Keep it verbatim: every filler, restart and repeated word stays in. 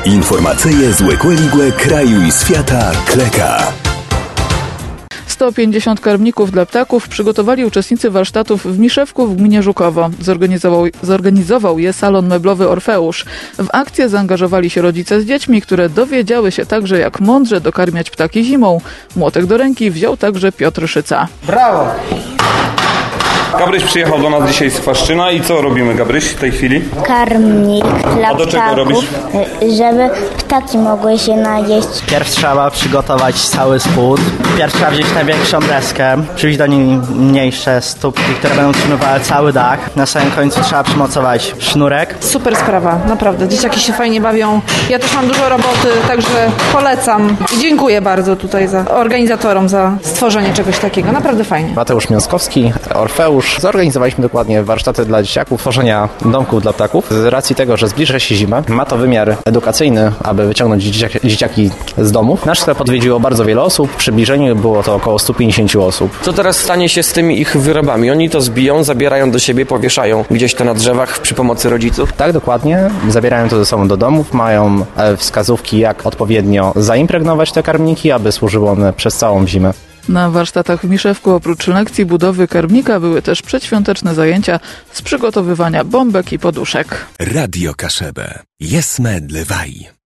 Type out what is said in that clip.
Informacyje z Łekłe kraju i świata Kleka. sto pięćdziesiąt karmników dla ptaków przygotowali uczestnicy warsztatów w Miszewku w gminie Żukowo. Zorganizował, zorganizował je salon meblowy Orfeusz. W akcję zaangażowali się rodzice z dziećmi, które dowiedziały się także, jak mądrze dokarmiać ptaki zimą. Młotek do ręki wziął także Piotr Szyca. Brawo! Gabryś przyjechał do nas dzisiaj z Chwaszczyna i co robimy, Gabryś, w tej chwili? Karmnik dla A do czego ptaków, robisz? żeby ptaki mogły się najeść. Pierw trzeba przygotować cały spód. Pierw trzeba wziąć największą deskę, przywieźć do niej mniejsze stópki, które będą utrzymywały cały dach. Na samym końcu trzeba przymocować sznurek. Super sprawa, naprawdę. Dzieciaki się fajnie bawią. Ja też mam dużo roboty, także polecam. I dziękuję bardzo tutaj za organizatorom za stworzenie czegoś takiego. Naprawdę fajnie. Mateusz Miąskowski, Orfeusz. Zorganizowaliśmy dokładnie warsztaty dla dzieciaków, tworzenia domków dla ptaków. Z racji tego, że zbliża się zima, ma to wymiar edukacyjny, aby wyciągnąć dzieciaki, dzieciaki z domów. Nasz sklep odwiedziło bardzo wiele osób. W przybliżeniu było to około sto pięćdziesiąt osób. Co teraz stanie się z tymi ich wyrobami? Oni to zbiją, zabierają do siebie, powieszają gdzieś to na drzewach przy pomocy rodziców? Tak, dokładnie. Zabierają to ze sobą do domów. Mają wskazówki, jak odpowiednio zaimpregnować te karmniki, aby służyły one przez całą zimę. Na warsztatach w Miszewku oprócz lekcji budowy karmnika były też przedświąteczne zajęcia z przygotowywania bombek i poduszek. Radio Kaszebę. Jesme dlewaj.